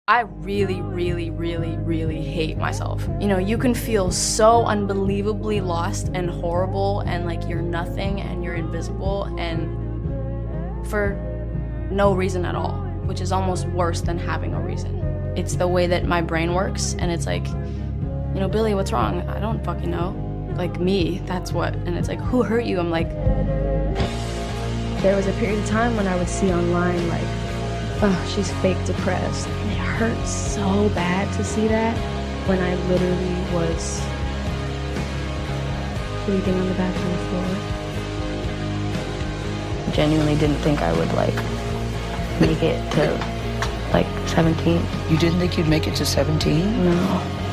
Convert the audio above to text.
I really, really, really, really hate myself. You know, you can feel so unbelievably lost and horrible and like you're nothing and you're invisible and for no reason at all, which is almost worse than having a reason. It's the way that my brain works and it's like, you know, Billy, what's wrong? I don't fucking know. Like me, that's what. And it's like, who hurt you? I'm like, there was a period of time when I would see online like, oh, she's fake depressed. And it hurts so bad to see that when I literally was sleeping on the bathroom floor. Genuinely didn't think I would like make it to like 17. You didn't think you'd make it to 17? No.